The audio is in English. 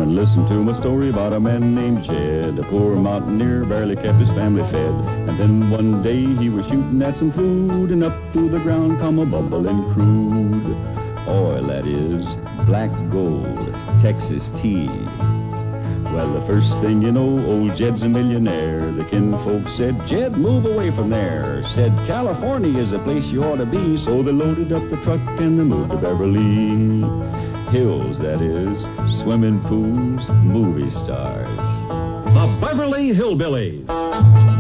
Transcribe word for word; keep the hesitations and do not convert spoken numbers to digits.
and listen to my story about a man named Jed. A poor mountaineer barely kept his family fed. And then one day he was shooting at some food, and up through the ground come a bubbling crude oil, that is, black gold, Texas tea. Well, the first thing you know, old Jed's a millionaire. The kinfolk said, Jed, move away from there. Said, California is the place you ought to be. So they loaded up the truck and they moved to Beverly Hills, that is, swimming pools, movie stars. The Beverly Hillbillies.